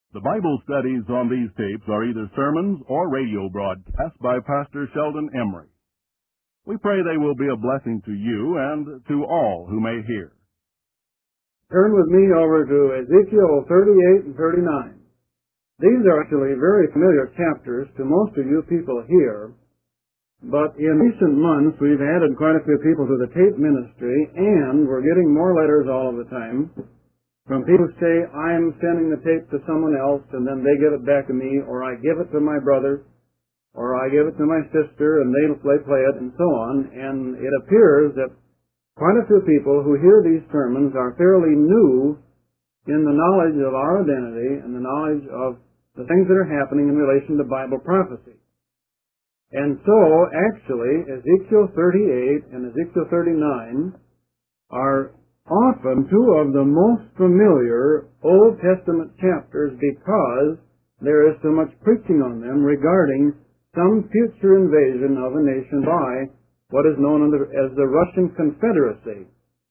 The Bible studies on these tapes are either sermons or radio broadcasts by Pastor Sheldon Emery. We pray they will be a blessing to you and to all who may hear. Turn with me over to Ezekiel 38 and 39. These are actually very familiar chapters to most of you people here, but in recent months we've added quite a few people to the tape ministry, and we're getting more letters all of the time from people who say, I'm sending the tape to someone else, and then they give it back to me, or I give it to my brother, or I give it to my sister, and they play it, and so on. And it appears that quite a few people who hear these sermons are fairly new in the knowledge of our identity and the knowledge of the things that are happening in relation to Bible prophecy. And so, actually, Ezekiel 38 and Ezekiel 39 are often two of the most familiar Old Testament chapters because there is so much preaching on them regarding some future invasion of a nation by what is known as the Russian Confederacy.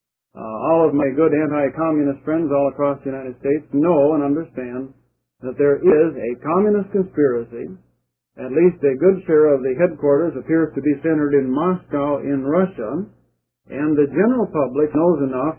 All of my good anti-communist friends all across the United States know and understand that there is a communist conspiracy. At least a good share of the headquarters appears to be centered in Moscow in Russia, and the general public knows enough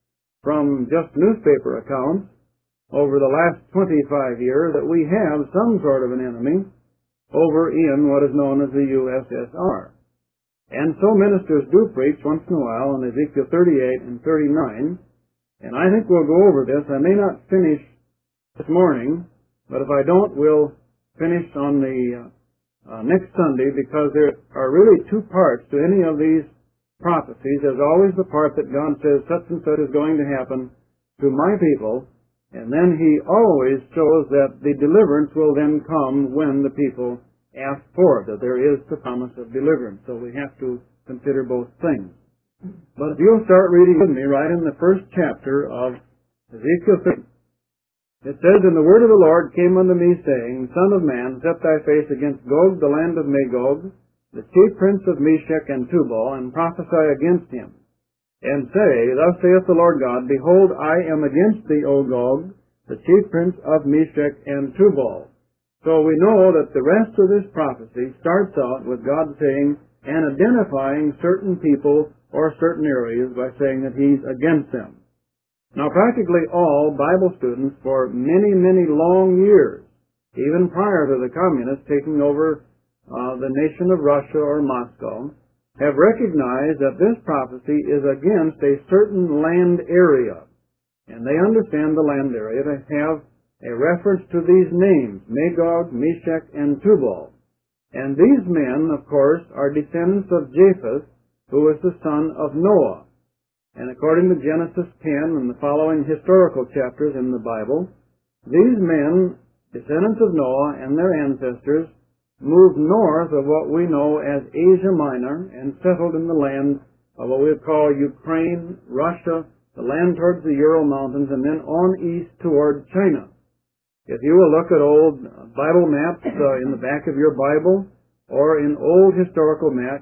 from just newspaper accounts over the last 25 years that we have some sort of an enemy over in what is known as the USSR. And so ministers do preach once in a while on Ezekiel 38 and 39, and I think we'll go over this. I may not finish this morning, but if I don't, we'll finish on the next Sunday, because there are really two parts to any of these prophecies. There's always the part that God says such and such is going to happen to my people, and then He always shows that the deliverance will then come when the people ask for it, that there is the promise of deliverance. So we have to consider both things. But if you'll start reading with me right in the first chapter of Ezekiel 30, it says, And the word of the Lord came unto me, saying, Son of man, set thy face against Gog, the land of Magog, the chief prince of Meshech and Tubal, and prophesy against him, and say, Thus saith the Lord God, Behold, I am against thee, O Gog, the chief prince of Meshech and Tubal. So we know that the rest of this prophecy starts out with God saying and identifying certain people or certain areas by saying that He's against them. Now, practically all Bible students for many, many long years, even prior to the communists taking over the nation of Russia or Moscow, have recognized that this prophecy is against a certain land area. And they understand the land area to have a reference to these names, Magog, Meshech, and Tubal. And these men, of course, are descendants of Japheth, who was the son of Noah. And according to Genesis 10 and the following historical chapters in the Bible, these men, descendants of Noah and their ancestors, moved north of what we know as Asia Minor and settled in the land of what we would call Ukraine, Russia, the land towards the Ural Mountains, and then on east toward China. If you will look at old Bible maps in the back of your Bible, or in old historical maps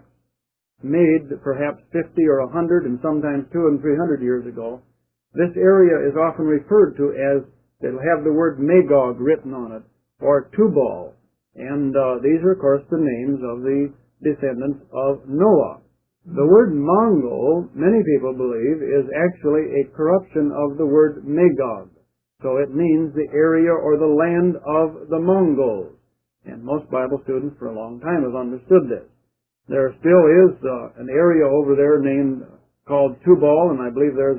made perhaps 50 or 100 and sometimes 200 and 300 years ago, this area is often referred to as, they'll have the word Magog written on it, or Tubal. And these are, of course, the names of the descendants of Noah. The word Mongol, many people believe, is actually a corruption of the word Magog. So it means the area or the land of the Mongols. And most Bible students for a long time have understood this. There still is an area over there named called Tubal, and I believe there's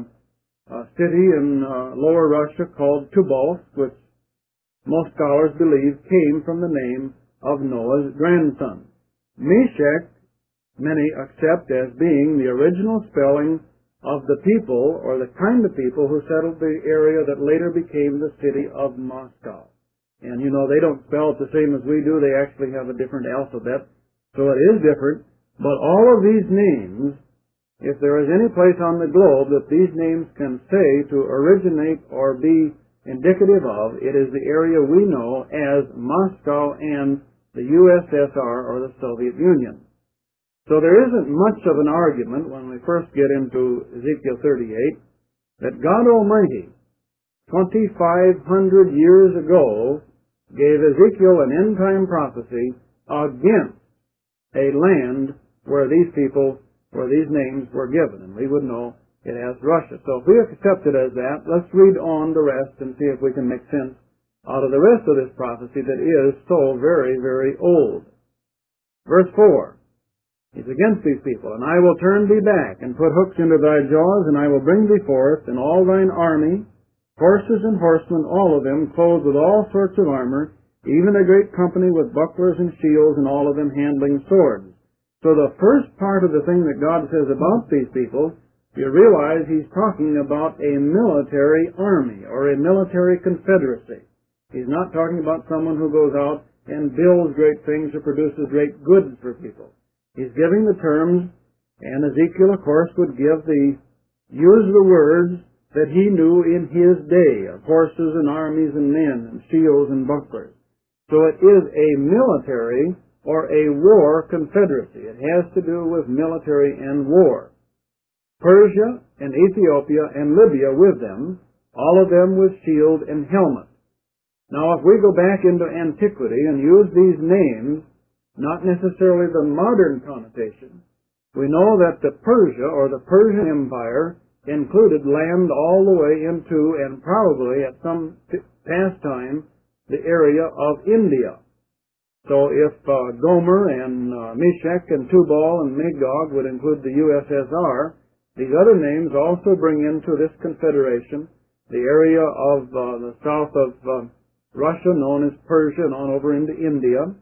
a city in lower Russia called Tobolsk, which most scholars believe came from the name of Noah's grandson. Meshech, many accept as being the original spelling of the people or the kind of people who settled the area that later became the city of Moscow. And you know, they don't spell it the same as we do. They actually have a different alphabet. So it is different. But all of these names, if there is any place on the globe that these names can say to originate or be indicative of, it is the area we know as Moscow and the USSR or the Soviet Union. So there isn't much of an argument when we first get into Ezekiel 38 that God Almighty 2,500 years ago, gave Ezekiel an end-time prophecy against a land where these names were given. And we would know it as Russia. So if we accept it as that, let's read on the rest and see if we can make sense out of the rest of this prophecy that is so very, very old. Verse 4. He's against these people. And I will turn thee back, and put hooks into thy jaws, and I will bring thee forth, and all thine army, horses and horsemen, all of them, clothed with all sorts of armor, even a great company with bucklers and shields, and all of them handling swords. So the first part of the thing that God says about these people, you realize he's talking about a military army, or a military confederacy. He's not talking about someone who goes out and builds great things or produces great goods for people. He's giving the terms, and Ezekiel, of course, would use the words that he knew in his day of horses and armies and men and shields and bucklers. So it is a military or a war confederacy. It has to do with military and war. Persia and Ethiopia and Libya with them, all of them with shield and helmet. Now, if we go back into antiquity and use these names, not necessarily the modern connotation, we know that the Persia or the Persian Empire included land all the way into, and probably at some past time, the area of India. So if Gomer and Meshech and Tubal and Magog would include the USSR, these other names also bring into this confederation the area of the south of Russia, known as Persia, and on over into India.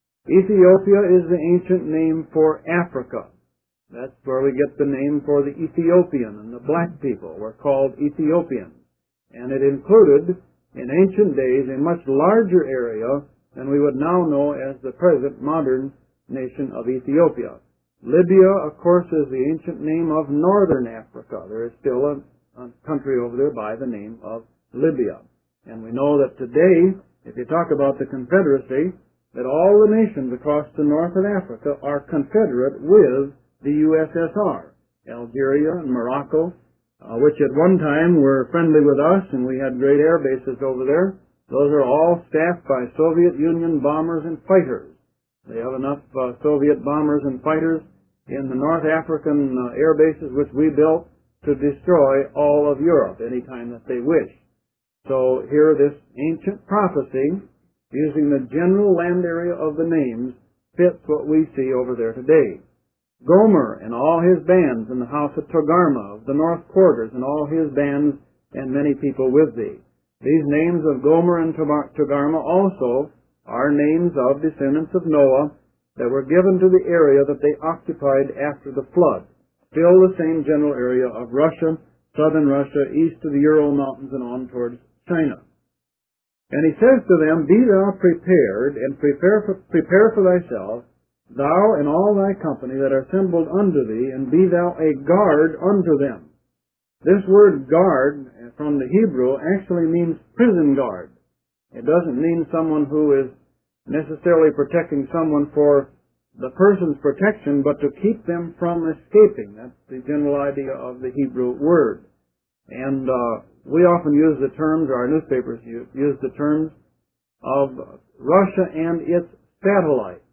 Ethiopia is the ancient name for Africa. That's where we get the name for the Ethiopian, and the black people were called Ethiopians. And it included, in ancient days, a much larger area than we would now know as the present modern nation of Ethiopia. Libya, of course, is the ancient name of northern Africa. There is still a country over there by the name of Libya. And we know that today, if you talk about the Confederacy, that all the nations across the north of Africa are confederate with the USSR. Algeria and Morocco, which at one time were friendly with us, and we had great air bases over there. Those are all staffed by Soviet Union bombers and fighters. They have enough Soviet bombers and fighters in the North African air bases which we built to destroy all of Europe anytime that they wish. So here this ancient prophecy, using the general land area of the names, fits what we see over there today. Gomer and all his bands in the house of Togarmah of the north quarters, and all his bands and many people with thee. These names of Gomer and Togarmah also are names of descendants of Noah that were given to the area that they occupied after the flood. Still the same general area of Russia, southern Russia, east of the Ural Mountains and on towards China. And he says to them, Be thou prepared, and prepare for thyself, thou and all thy company that are assembled unto thee, and be thou a guard unto them. This word guard, from the Hebrew, actually means prison guard. It doesn't mean someone who is necessarily protecting someone for the person's protection, but to keep them from escaping. That's the general idea of the Hebrew word. And we often use the terms, or our newspapers use the terms of Russia and its satellites.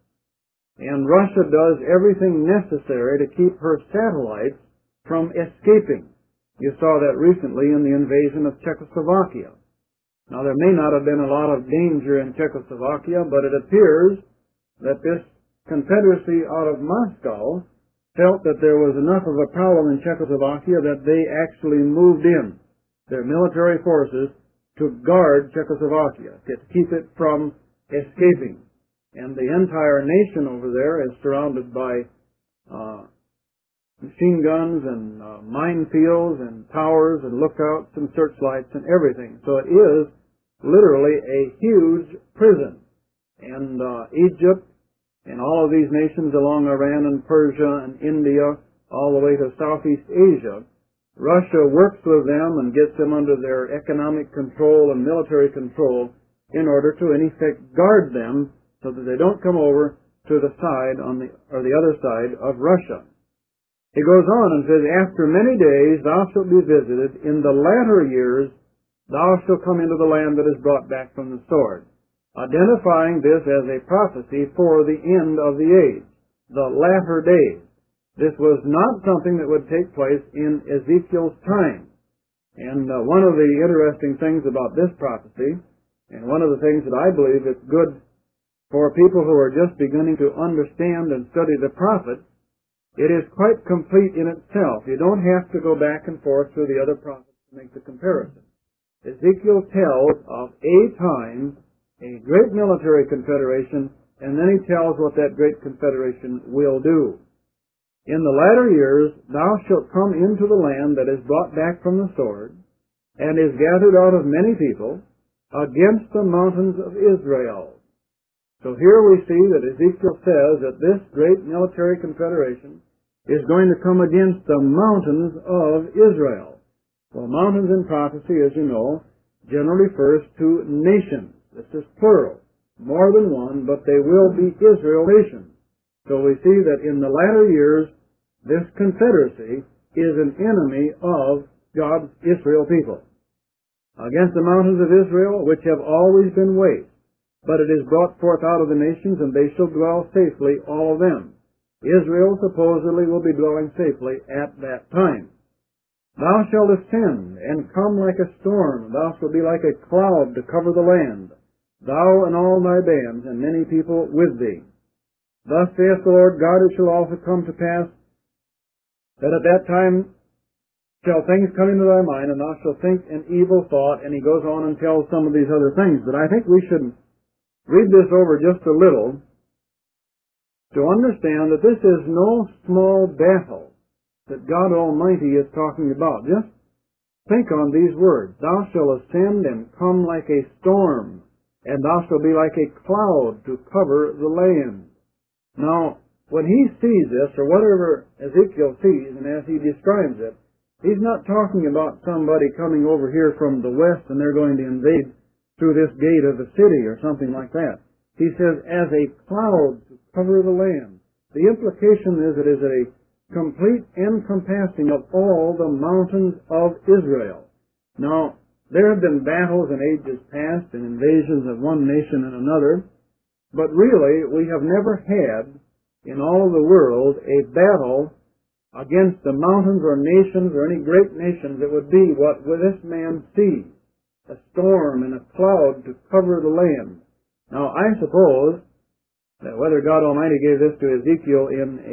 And Russia does everything necessary to keep her satellites from escaping. You saw that recently in the invasion of Czechoslovakia. Now, there may not have been a lot of danger in Czechoslovakia, but it appears that this confederacy out of Moscow felt that there was enough of a problem in Czechoslovakia that they actually moved in their military forces to guard Czechoslovakia, to keep it from escaping. And the entire nation over there is surrounded by machine guns and minefields and towers and lookouts and searchlights and everything. So it is literally a huge prison. And Egypt and all of these nations along Iran and Persia and India, all the way to Southeast Asia, Russia works with them and gets them under their economic control and military control in order to, in effect, guard them so that they don't come over to the side the other side of Russia. He goes on and says, After many days thou shalt be visited. In the latter years thou shalt come into the land that is brought back from the sword, identifying this as a prophecy for the end of the age, the latter days. This was not something that would take place in Ezekiel's time. And one of the interesting things about this prophecy, and one of the things that I believe is good for people who are just beginning to understand and study the prophets, it is quite complete in itself. You don't have to go back and forth through the other prophets to make the comparison. Ezekiel tells of a time, a great military confederation, and then he tells what that great confederation will do. In the latter years thou shalt come into the land that is brought back from the sword, and is gathered out of many people, against the mountains of Israel. So here we see that Ezekiel says that this great military confederation is going to come against the mountains of Israel. Well, mountains in prophecy, as you know, generally refers to nations. This is plural, more than one, but they will be Israel nations. So we see that in the latter years, this confederacy is an enemy of God's Israel people. Against the mountains of Israel, which have always been waste, but it is brought forth out of the nations, and they shall dwell safely, all of them. Israel supposedly will be dwelling safely at that time. Thou shalt ascend, and come like a storm, and thou shalt be like a cloud to cover the land, thou and all thy bands, and many people with thee. Thus saith the Lord God, it shall also come to pass that at that time shall things come into thy mind, and thou shalt think an evil thought. And he goes on and tells some of these other things. But I think we should read this over just a little to understand that this is no small battle that God Almighty is talking about. Just think on these words. Thou shalt ascend and come like a storm, and thou shalt be like a cloud to cover the land. Now, when he sees this, or whatever Ezekiel sees, and as he describes it, he's not talking about somebody coming over here from the west and they're going to invade through this gate of the city or something like that. He says, as a cloud to cover the land. The implication is it is a complete encompassing of all the mountains of Israel. Now, there have been battles in ages past and invasions of one nation and another, but really we have never had in all of the world a battle against the mountains or nations or any great nations that would be what this man sees, a storm and a cloud to cover the land. Now, I suppose that whether God Almighty gave this to Ezekiel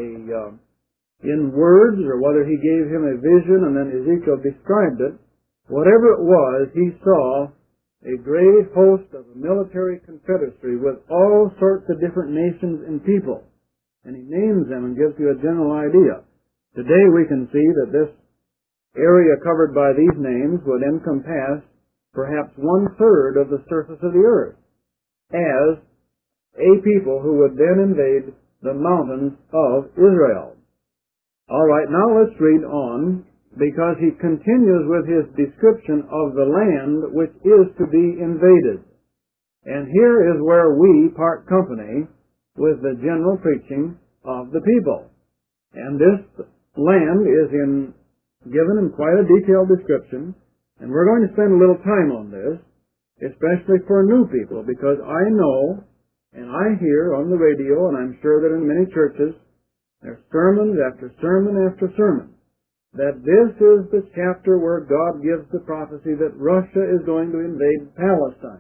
in words, or whether he gave him a vision and then Ezekiel described it, whatever it was, he saw a great host of a military confederacy with all sorts of different nations and people. And he names them and gives you a general idea. Today we can see that this area covered by these names would encompass perhaps 1/3 of the surface of the earth as a people who would then invade the mountains of Israel. All right, now let's read on, because he continues with his description of the land which is to be invaded. And here is where we part company with the general preaching of the people. And this land is given in quite a detailed description, and we're going to spend a little time on this, especially for new people, because I know and I hear on the radio, and I'm sure that in many churches, there's sermons after sermon after sermon, that this is the chapter where God gives the prophecy that Russia is going to invade Palestine.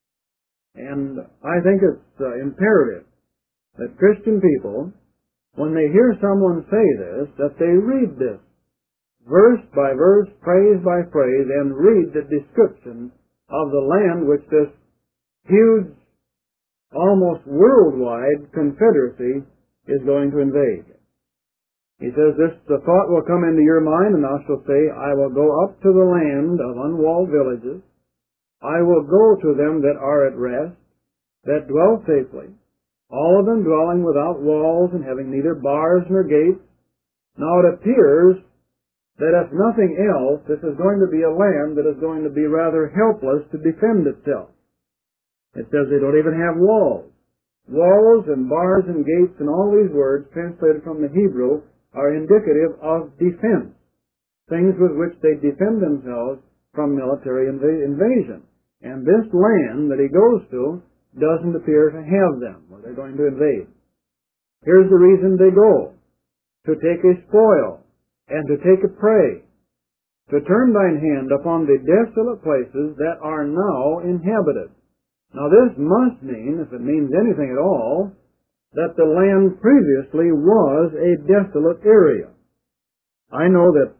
And I think it's imperative that Christian people, when they hear someone say this, that they read this verse by verse, phrase by phrase, and read the description of the land which this huge, almost worldwide confederacy is going to invade. He says, the thought will come into your mind, and thou shalt say, I will go up to the land of unwalled villages. I will go to them that are at rest, that dwell safely, all of them dwelling without walls and having neither bars nor gates. Now it appears that if nothing else, this is going to be a land that is going to be rather helpless to defend itself. It says they don't even have walls. Walls and bars and gates and all these words translated from the Hebrew are indicative of defense, things with which they defend themselves from military invasion. And this land that he goes to doesn't appear to have them, or they're going to invade. Here's the reason they go: to take a spoil, and to take a prey, to turn thine hand upon the desolate places that are now inhabited. Now this must mean, if it means anything at all, that the land previously was a desolate area. I know that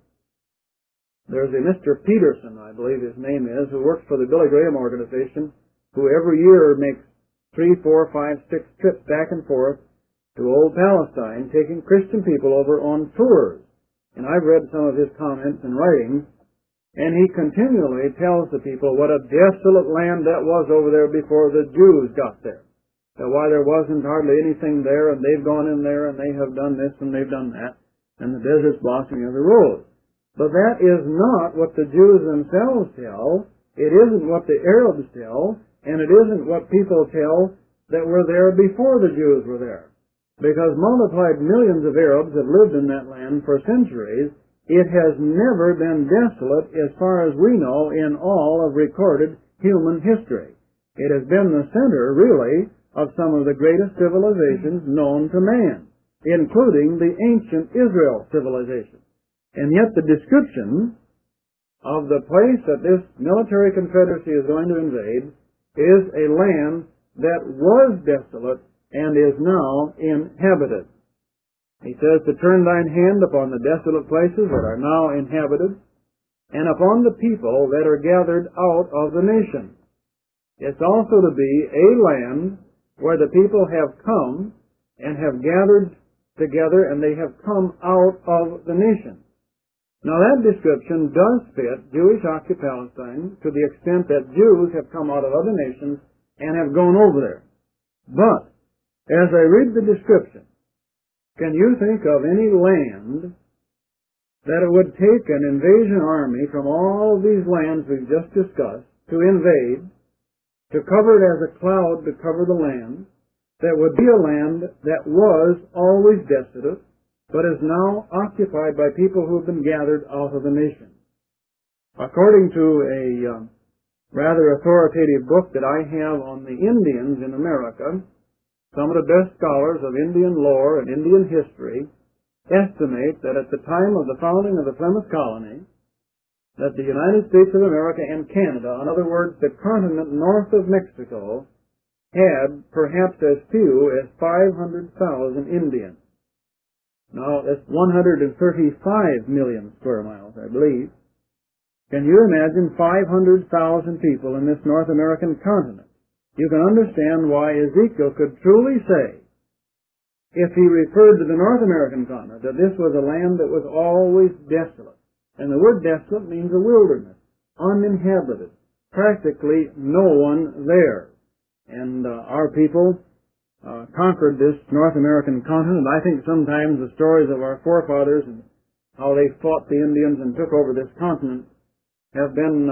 there's a Mr. Peterson, I believe his name is, who works for the Billy Graham organization, who every year makes 3, 4, 5, 6 trips back and forth to old Palestine, taking Christian people over on tours. And I've read some of his comments and writings, and he continually tells the people what a desolate land that was over there before the Jews got there. That why there wasn't hardly anything there, and they've gone in there, and they have done this, and they've done that, and the desert's blossoming as a rose. But that is not what the Jews themselves tell. It isn't what the Arabs tell, and it isn't what people tell that were there before the Jews were there. Because multiplied millions of Arabs have lived in that land for centuries, it has never been desolate as far as we know in all of recorded human history. It has been the center, really, of some of the greatest civilizations known to man, including the ancient Israel civilization. And yet the description of the place that this military confederacy is going to invade is a land that was desolate and is now inhabited. He says, to turn thine hand upon the desolate places that are now inhabited, and upon the people that are gathered out of the nation. It's also to be a land where the people have come and have gathered together, and they have come out of the nation. Now that description does fit Jewish-occupied Palestine to the extent that Jews have come out of other nations and have gone over there. But, as I read the description, can you think of any land that it would take an invasion army from all these lands we've just discussed to invade, to cover it as a cloud to cover the land, that would be a land that was always desolate, but is now occupied by people who have been gathered out of the nation? According to a rather authoritative book that I have on the Indians in America, some of the best scholars of Indian lore and Indian history estimate that at the time of the founding of the Plymouth colony, that the United States of America and Canada, in other words, the continent north of Mexico, had perhaps as few as 500,000 Indians. Now, that's 135 million square miles, I believe. Can you imagine 500,000 people in this North American continent? You can understand why Ezekiel could truly say, if he referred to the North American continent, that this was a land that was always desolate. And the word desolate means a wilderness, uninhabited, practically no one there. And our people conquered this North American continent. I think sometimes the stories of our forefathers and how they fought the Indians and took over this continent have been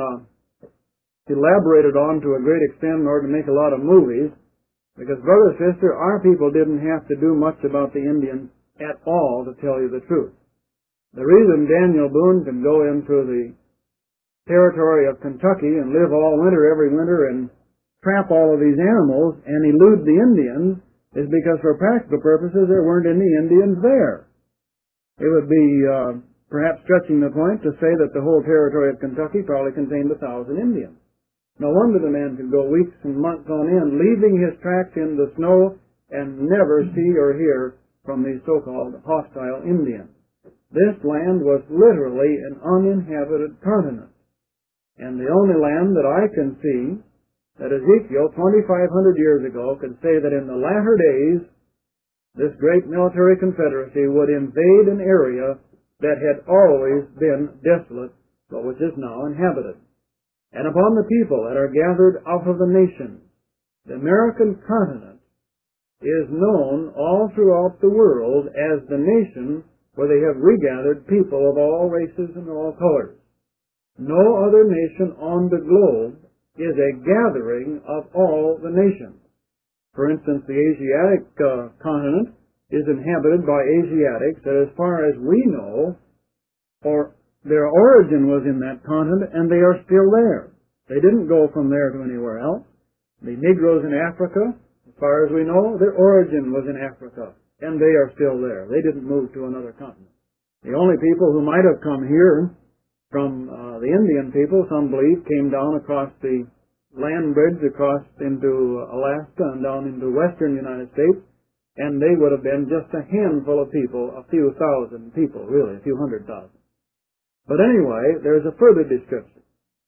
elaborated on to a great extent in order to make a lot of movies, because, brother and sister, our people didn't have to do much about the Indians at all, to tell you the truth. The reason Daniel Boone could go into the territory of Kentucky and live all winter, every winter, and trap all of these animals and elude the Indians is because, for practical purposes, there weren't any Indians there. It would be perhaps stretching the point to say that the whole territory of Kentucky probably contained 1,000 Indians. No wonder the man could go weeks and months on end, leaving his tracks in the snow and never see or hear from these so-called hostile Indians. This land was literally an uninhabited continent. And the only land that I can see that Ezekiel, 2,500 years ago, could say that in the latter days, this great military confederacy would invade an area that had always been desolate, but which is now inhabited. And upon the people that are gathered out of the nations, the American continent is known all throughout the world as the nation where they have regathered people of all races and all colors. No other nation on the globe is a gathering of all the nations. For instance, the Asiatic continent is inhabited by Asiatics that, as far as we know, or their origin was in that continent, and they are still there. They didn't go from there to anywhere else. The Negroes in Africa, as far as we know, their origin was in Africa, and they are still there. They didn't move to another continent. The only people who might have come here from the Indian people, some believe, came down across the land bridge across into Alaska and down into western United States, and they would have been just a handful of people, a few thousand people, really, a few 100,000. But anyway, there's a further description.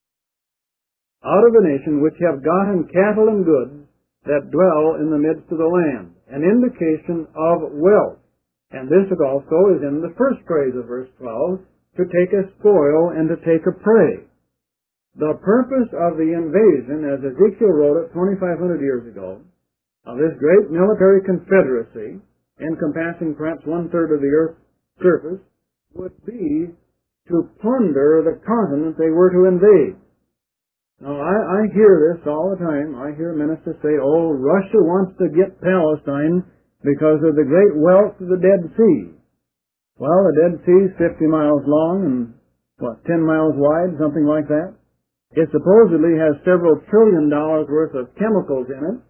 Out of the nation which have gotten cattle and goods that dwell in the midst of the land, an indication of wealth. And this also is in the first phrase of verse 12, to take a spoil and to take a prey. The purpose of the invasion, as Ezekiel wrote it 2,500 years ago, of this great military confederacy, encompassing perhaps one-third of the earth's surface, would be to plunder the continent they were to invade. Now, I hear this all the time. I hear ministers say, oh, Russia wants to get Palestine because of the great wealth of the Dead Sea. Well, the Dead Sea is 50 miles long and, 10 miles wide, something like that. It supposedly has several $1 trillion worth of chemicals in it.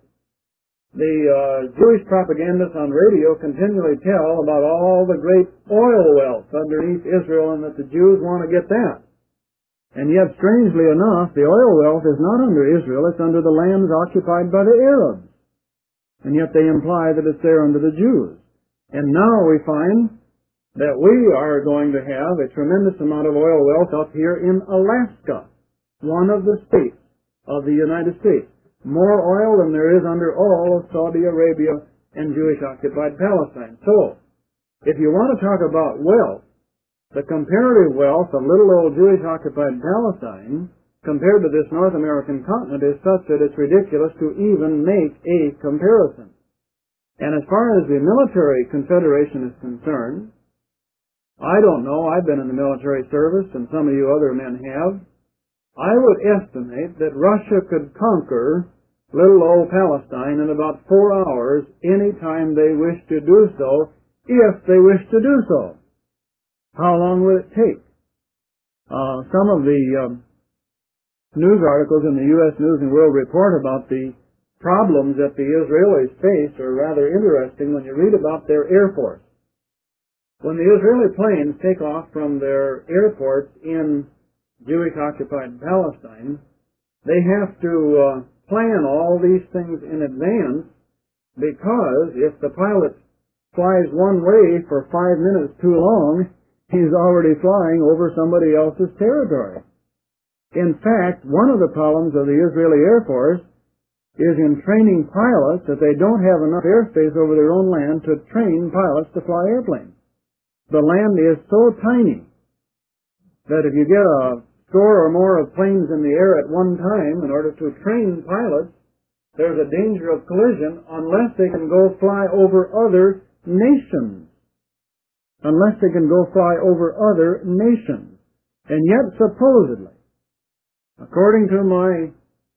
The Jewish propagandists on radio continually tell about all the great oil wealth underneath Israel and that the Jews want to get that. And yet, strangely enough, the oil wealth is not under Israel, it's under the lands occupied by the Arabs. And yet they imply that it's there under the Jews. And now we find that we are going to have a tremendous amount of oil wealth up here in Alaska, one of the states of the United States. More oil than there is under all of Saudi Arabia and Jewish-occupied Palestine. So, if you want to talk about wealth, the comparative wealth of little old Jewish-occupied Palestine compared to this North American continent is such that it's ridiculous to even make a comparison. And as far as the military confederation is concerned, I don't know, I've been in the military service and some of you other men have, I would estimate that Russia could conquer little old Palestine in about 4 hours any time they wish to do so, if they wish to do so. How long would it take? Some of the news articles in the U.S. News and World Report about the problems that the Israelis face are rather interesting when you read about their Air Force. When the Israeli planes take off from their airports in Jewish-occupied Palestine, they have to plan all these things in advance, because if the pilot flies one way for 5 minutes too long, he's already flying over somebody else's territory. In fact, one of the problems of the Israeli Air Force is in training pilots that they don't have enough airspace over their own land to train pilots to fly airplanes. The land is so tiny that if you get a score or more of planes in the air at one time, in order to train pilots, there's a danger of collision unless they can go fly over other nations. Unless they can go fly over other nations. And yet, supposedly, according to my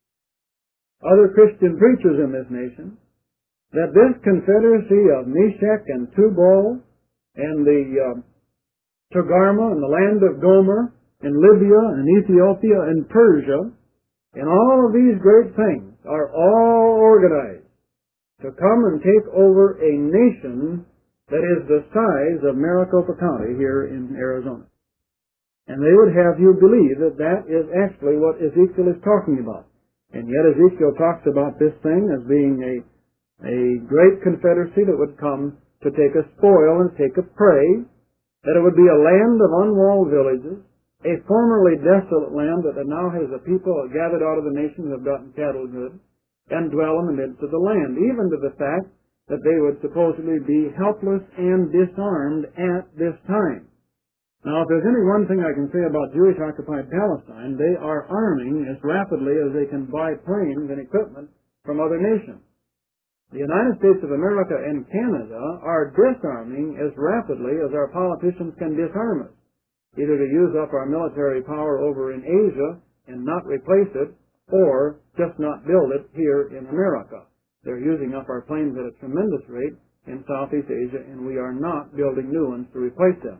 other Christian preachers in this nation, that this confederacy of Meshech and Tubal and the Togarmah and the land of Gomer and Libya and Ethiopia and Persia, and all of these great things are all organized to come and take over a nation that is the size of Maricopa County here in Arizona. And they would have you believe that that is actually what Ezekiel is talking about. And yet Ezekiel talks about this thing as being a great confederacy that would come to take a spoil and take a prey, that it would be a land of unwalled villages, a formerly desolate land that now has a people gathered out of the nations who have gotten cattle good, and dwell in the midst of the land, even to the fact that they would supposedly be helpless and disarmed at this time. Now, if there's any one thing I can say about Jewish-occupied Palestine, they are arming as rapidly as they can buy planes and equipment from other nations. The United States of America and Canada are disarming as rapidly as our politicians can disarm us, either to use up our military power over in Asia and not replace it, or just not build it here in America. They're using up our planes at a tremendous rate in Southeast Asia, and we are not building new ones to replace them.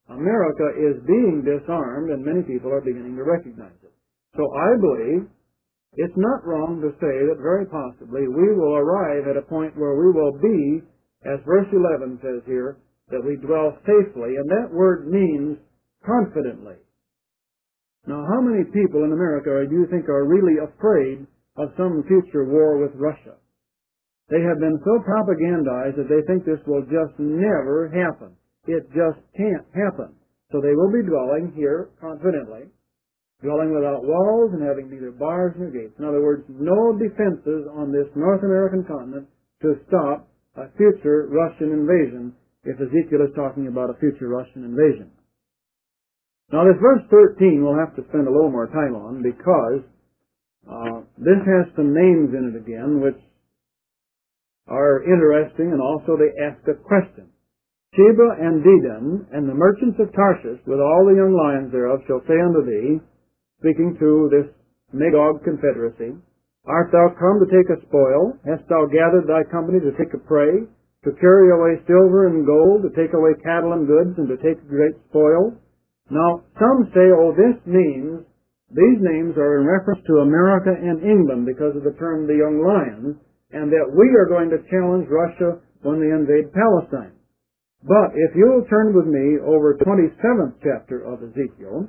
America is being disarmed, and many people are beginning to recognize it. So I believe it's not wrong to say that very possibly we will arrive at a point where we will be, as verse 11 says here, that we dwell safely, and that word means confidently. Now, how many people in America do you think are really afraid of some future war with Russia? They have been so propagandized that they think this will just never happen. It just can't happen. So they will be dwelling here confidently, dwelling without walls and having neither bars nor gates. In other words, no defenses on this North American continent to stop a future Russian invasion, if Ezekiel is talking about a future Russian invasion. Now, this verse 13 we'll have to spend a little more time on, because this has some names in it again which are interesting, and also they ask a question. Sheba and Dedan and the merchants of Tarshish with all the young lions thereof shall say unto thee, speaking to this Magog confederacy, art thou come to take a spoil? Hast thou gathered thy company to take a prey, to carry away silver and gold, to take away cattle and goods, and to take a great spoil? Now, some say, this means these names are in reference to America and England because of the term the young lions, and that we are going to challenge Russia when they invade Palestine. But if you'll turn with me over 27th chapter of Ezekiel,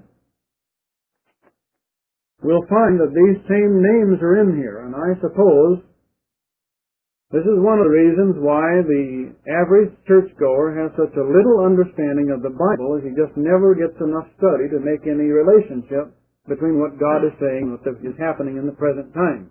we'll find that these same names are in here, and I suppose this is one of the reasons why the average churchgoer has such a little understanding of the Bible, is he just never gets enough study to make any relationship between what God is saying and what is happening in the present time.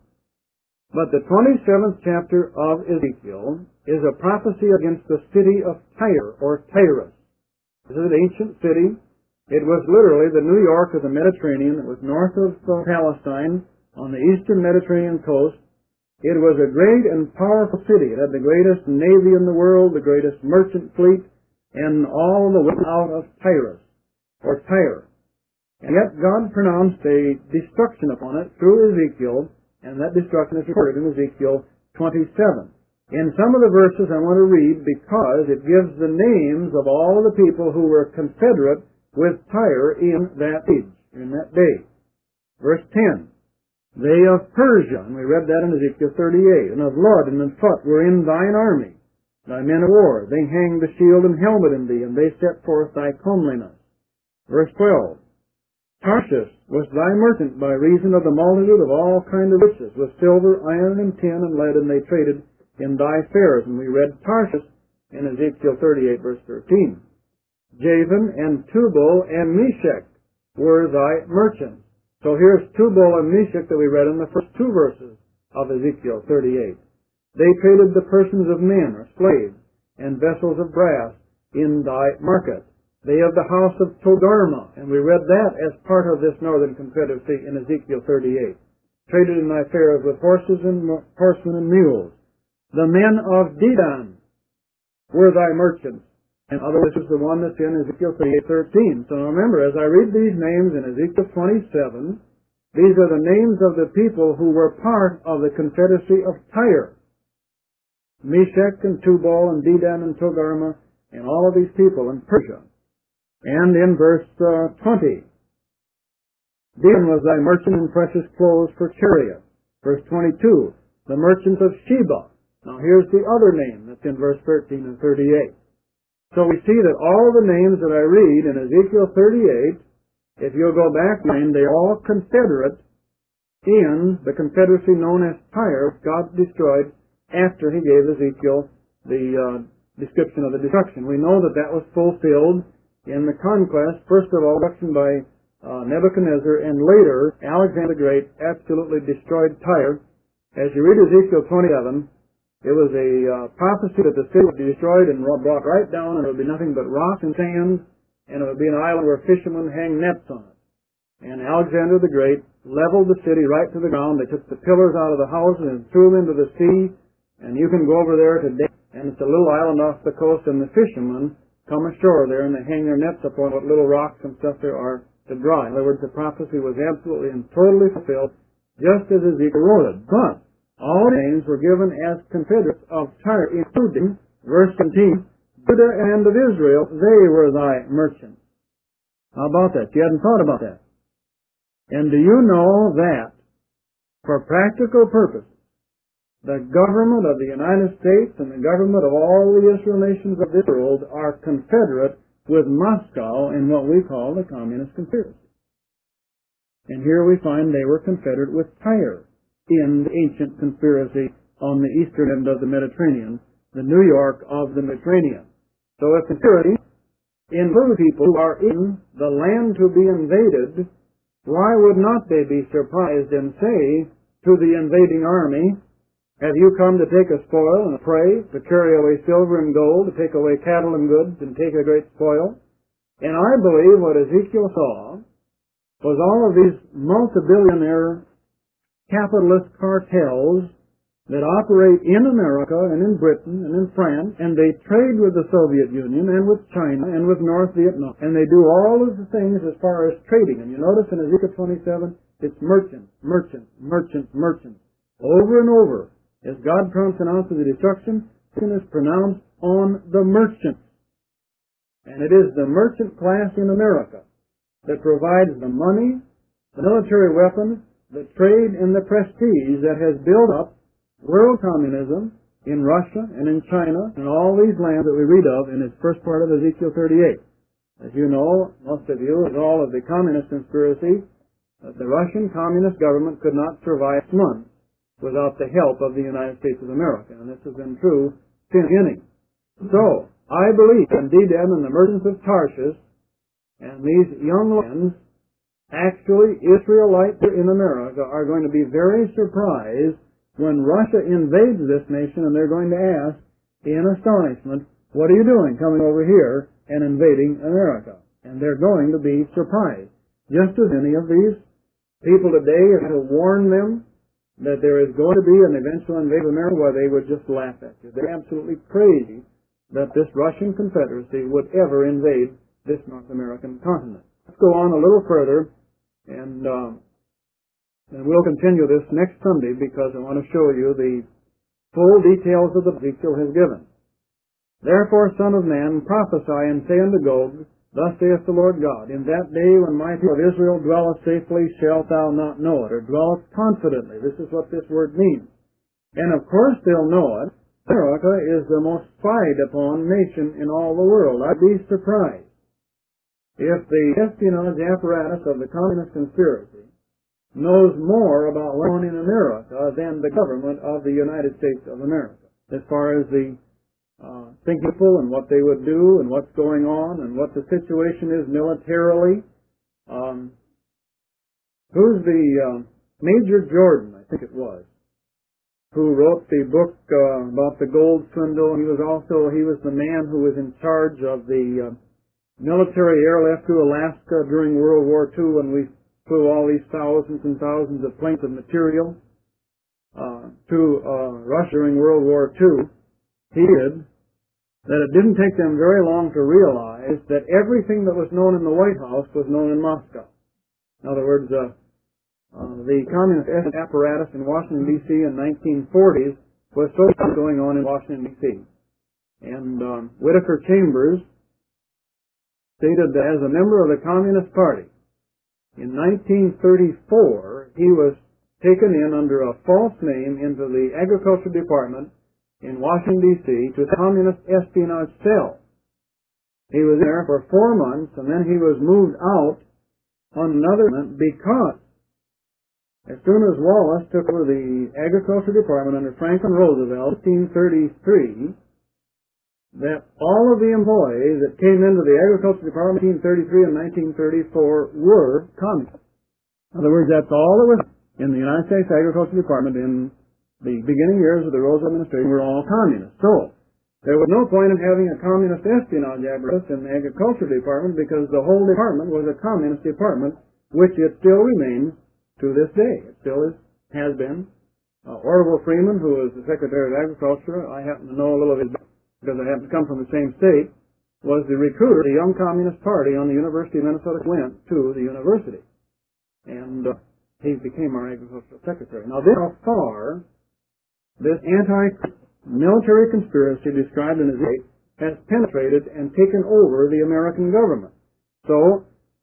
But the 27th chapter of Ezekiel is a prophecy against the city of Tyre, or Tyrus. This is an ancient city. It was literally the New York of the Mediterranean. It was north of Palestine on the eastern Mediterranean coast. It was a great and powerful city. It had the greatest navy in the world, the greatest merchant fleet, and all the way out of Tyrus, or Tyre. And yet God pronounced a destruction upon it through Ezekiel, and that destruction is recorded in Ezekiel 27. In some of the verses I want to read because it gives the names of all of the people who were confederate with Tyre in that age, in that day. Verse 10, they of Persia, and we read that in Ezekiel 38, and of Lud and of Phut were in thine army, thy men of war. They hanged the shield and helmet in thee, and they set forth thy comeliness. Verse 12, Tarshish was thy merchant by reason of the multitude of all kind of riches, with silver, iron, and tin, and lead, and they traded in thy fairs. And we read Tarshish in Ezekiel 38, verse 13. Javan and Tubal and Meshach were thy merchants. So here's Tubal and Meshach that we read in the first two verses of Ezekiel 38. They traded the persons of men, or slaves, and vessels of brass in thy market. They of the house of Togarmah, and we read that as part of this northern confederacy in Ezekiel 38, traded in thy fairs with horses and horsemen and mules. The men of Dedan were thy merchants. And otherwise, this is the one that's in Ezekiel 38:13. So now remember, as I read these names in Ezekiel 27, these are the names of the people who were part of the confederacy of Tyre. Meshach and Tubal and Dedan and Togarmah, and all of these people in Persia. And in verse 20, Dedan was thy merchant in precious clothes for chariots. Verse 22, the merchants of Sheba. Now here's the other name that's in verse 13 and 38. So we see that all the names that I read in Ezekiel 38, if you'll go back, they're all confederate in the confederacy known as Tyre, God destroyed after he gave Ezekiel the description of the destruction. We know that that was fulfilled in the conquest, first of all, destruction by Nebuchadnezzar, and later Alexander the Great absolutely destroyed Tyre. As you read Ezekiel 27, it was a prophecy that the city would be destroyed and brought right down, and it would be nothing but rock and sand, and it would be an island where fishermen hang nets on it. And Alexander the Great leveled the city right to the ground. They took the pillars out of the houses and threw them into the sea, and you can go over there today, and it's a little island off the coast, and the fishermen come ashore there, and they hang their nets upon what little rocks and stuff there are to dry. In other words, the prophecy was absolutely and totally fulfilled, just as Ezekiel wrote it. But all names were given as confederates of Tyre, including, verse 17, Judah and of Israel, they were thy merchants. How about that? You hadn't thought about that. And do you know that, for practical purposes, the government of the United States and the government of all the Israel nations of this world are confederate with Moscow in what we call the Communist Conspiracy. And here we find they were confederate with Tyre in the ancient conspiracy on the eastern end of the Mediterranean, the New York of the Mediterranean. So if conspiracy includes people who are in the land to be invaded, why would not they be surprised and say to the invading army, have you come to take a spoil and a prey, to carry away silver and gold, to take away cattle and goods, and take a great spoil? And I believe what Ezekiel saw was all of these multi-billionaire capitalist cartels that operate in America and in Britain and in France, and they trade with the Soviet Union and with China and with North Vietnam. And they do all of the things as far as trading. And you notice in Ezekiel 27, it's merchants, merchants, merchants, merchants. Over and over, as God pronounces the destruction, it is pronounced on the merchants. And it is the merchant class in America that provides the money, the military weapons, the trade, and the prestige that has built up world communism in Russia and in China and all these lands that we read of in its first part of Ezekiel 38. As you know, most of you, with all of the communist conspiracy, the Russian communist government could not survive months without the help of the United States of America. And this has been true since the beginning. So, I believe in Dedem and the merchants of Tarshish and these young lands, actually Israelites in America are going to be very surprised when Russia invades this nation, and they're going to ask, in astonishment, what are you doing coming over here and invading America? And they're going to be surprised. Just as many of these people today have to warn them that there is going to be an eventual invasion of America, where they would just laugh at you. They're absolutely crazy that this Russian Confederacy would ever invade this North American continent. Let's go on a little further, and we'll continue this next Sunday, because I want to show you the full details of the Ezekiel has given. Therefore, Son of man, prophesy and say unto Gog, thus saith the Lord God, in that day when my people of Israel dwelleth safely, shalt thou not know it, or dwelleth confidently. This is what this word means. And of course they'll know it. America is the most spied upon nation in all the world. I'd be surprised if the espionage apparatus of the Communist Conspiracy knows more about what's going on in America than the government of the United States of America, as far as the thinking people and what they would do and what's going on and what the situation is militarily. Who's the Major Jordan, I think it was, who wrote the book about the gold swindle? He was the man who was in charge of the military airlift to Alaska during World War II, when we flew all these thousands and thousands of planes of material to Russia during World War II. He did that it didn't take them very long to realize that everything that was known in the White House was known in Moscow. In other words, the communist apparatus in Washington, D.C. in 1940s was so going on in Washington, D.C. And Whittaker Chambers stated that as a member of the Communist Party, in 1934, he was taken in under a false name into the Agriculture Department in Washington, D.C., to the Communist Espionage Cell. He was there for 4 months, and then he was moved out on another month, because as soon as Wallace took over the Agriculture Department under Franklin Roosevelt in 1933, that all of the employees that came into the Agriculture Department in 1933 and 1934 were communists. In other words, that's all there was in the United States Agriculture Department in the beginning years of the Roosevelt administration, were all communists. So, there was no point in having a communist espionage apparatus in the Agriculture Department, because the whole department was a communist department, which it still remains to this day. It still has been. Orville Freeman, who was the Secretary of Agriculture, I happen to know a little bit because I happen to come from the same state, was the recruiter of the Young Communist Party on the University of Minnesota, went to the university. And he became our agricultural secretary. Now, this how far this anti-military conspiracy described in Ezekiel has penetrated and taken over the American government. So,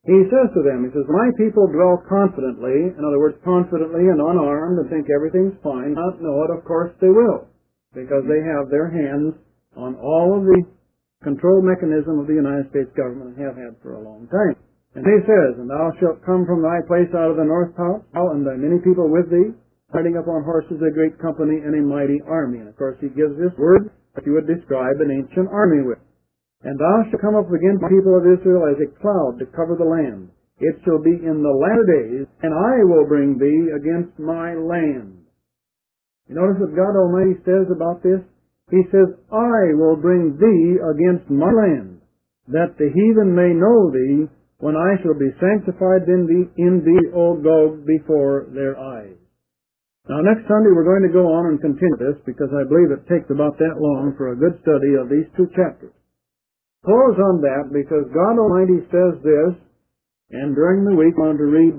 He says to them, he says, my people dwell confidently, in other words, confidently and unarmed, and think everything's fine. Not know it, of course they will, because they have their hands on all of the control mechanism of the United States government and have had for a long time. And he says, and thou shalt come from thy place out of the north town, and thy many people with thee, riding upon horses, a great company and a mighty army. And of course he gives this word that you would describe an ancient army with. And thou shalt come up against the people of Israel as a cloud to cover the land. It shall be in the latter days, and I will bring thee against my land. You notice what God Almighty says about this? He says, I will bring thee against my land, that the heathen may know thee, when I shall be sanctified in thee, O Gog, before their eyes. Now next Sunday we're going to go on and continue this, because I believe it takes about that long for a good study of these two chapters. Close on that, because God Almighty says this, and during the week I want to read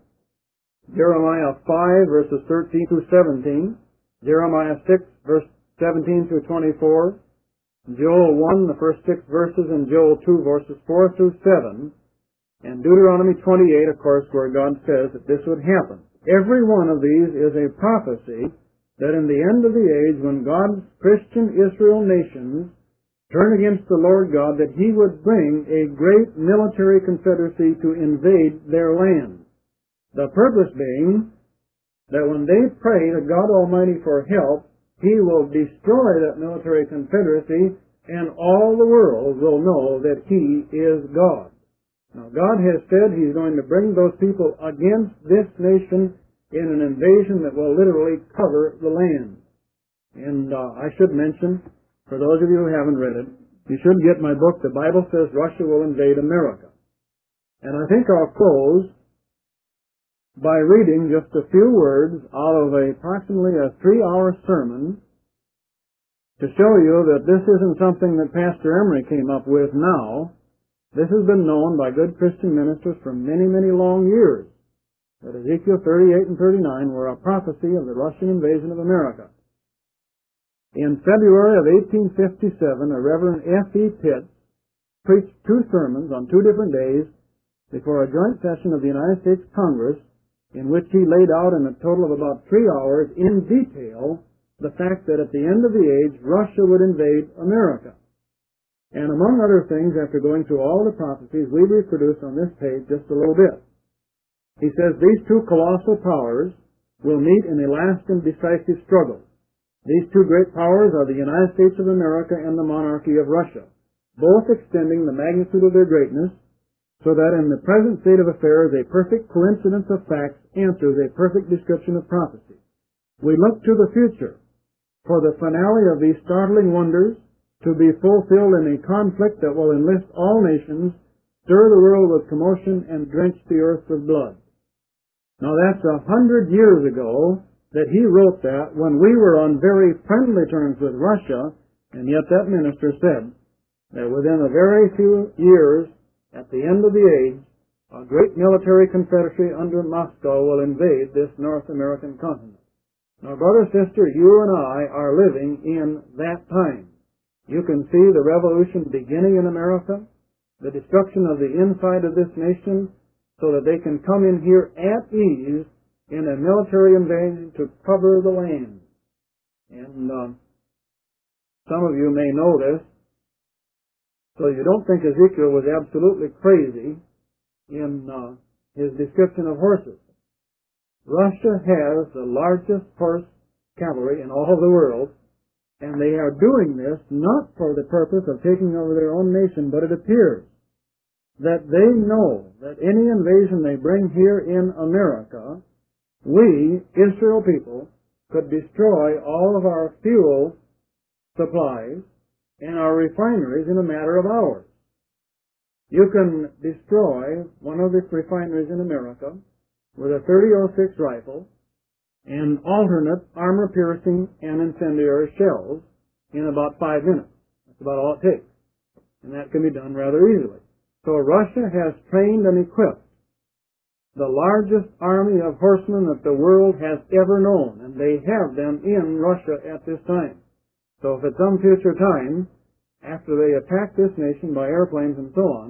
Jeremiah 5, verses 13 through 17, Jeremiah 6, verse 17 through 24, Joel 1, the first 6 verses, and Joel 2, verses 4 through 7, and Deuteronomy 28, of course, where God says that this would happen. Every one of these is a prophecy that in the end of the age, when God's Christian Israel nations turn against the Lord God, that He would bring a great military confederacy to invade their land. The purpose being that when they pray to God Almighty for help, He will destroy that military confederacy, and all the world will know that He is God. Now, God has said He's going to bring those people against this nation in an invasion that will literally cover the land. And I should mention, for those of you who haven't read it, you should get my book, The Bible Says Russia Will Invade America. And I think I'll close by reading just a few words out of approximately a 3-hour sermon to show you that this isn't something that Pastor Emery came up with now. This has been known by good Christian ministers for many, many long years, that Ezekiel 38 and 39 were a prophecy of the Russian invasion of America. In February of 1857, a Reverend F.E. Pitts preached 2 sermons on 2 different days before a joint session of the United States Congress, in which he laid out in a total of about 3 hours in detail the fact that at the end of the age, Russia would invade America. And among other things, after going through all the prophecies, we reproduce on this page just a little bit. He says these 2 colossal powers will meet in a last and decisive struggle. These 2 great powers are the United States of America and the monarchy of Russia, both extending the magnitude of their greatness, so that in the present state of affairs a perfect coincidence of facts answers a perfect description of prophecy. We look to the future for the finale of these startling wonders to be fulfilled in a conflict that will enlist all nations, stir the world with commotion, and drench the earth with blood. Now that's 100 years ago that he wrote that, when we were on very friendly terms with Russia, and yet that minister said that within a very few years, at the end of the age, a great military confederacy under Moscow will invade this North American continent. Now, brother, sister, you and I are living in that time. You can see the revolution beginning in America, the destruction of the inside of this nation, so that they can come in here at ease in a military invasion to cover the land. And some of you may know this, so you don't think Ezekiel was absolutely crazy in his description of horses. Russia has the largest horse cavalry in all of the world, and they are doing this not for the purpose of taking over their own nation, but it appears that they know that any invasion they bring here in America, we, Israel people, could destroy all of our fuel supplies and our refineries in a matter of hours. You can destroy one of the refineries in America with a .30-06 rifle and alternate armor-piercing and incendiary shells in about 5 minutes. That's about all it takes. And that can be done rather easily. So Russia has trained and equipped the largest army of horsemen that the world has ever known, and they have them in Russia at this time. So if at some future time, after they attack this nation by airplanes and so on,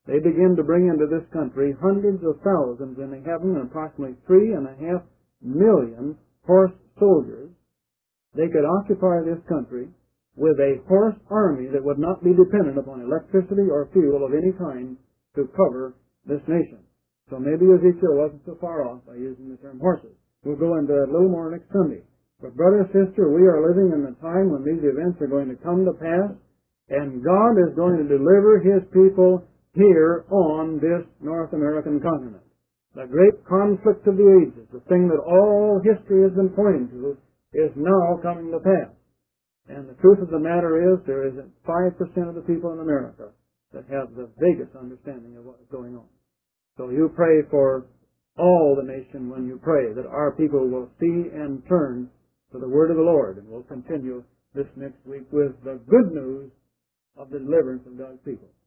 they begin to bring into this country hundreds of thousands in the heaven and approximately 3.5 million horse soldiers. They could occupy this country with a horse army that would not be dependent upon electricity or fuel of any kind to cover this nation. So maybe Ezekiel wasn't so far off by using the term horses. We'll go into that a little more next Sunday. But brother and sister, we are living in the time when these events are going to come to pass, and God is going to deliver His people here on this North American continent. The great conflict of the ages, the thing that all history has been pointing to, is now coming to pass. And the truth of the matter is, there isn't 5% of the people in America that have the vaguest understanding of what is going on. So you pray for all the nation when you pray that our people will see and turn to the word of the Lord. And we'll continue this next week with the good news of the deliverance of God's people.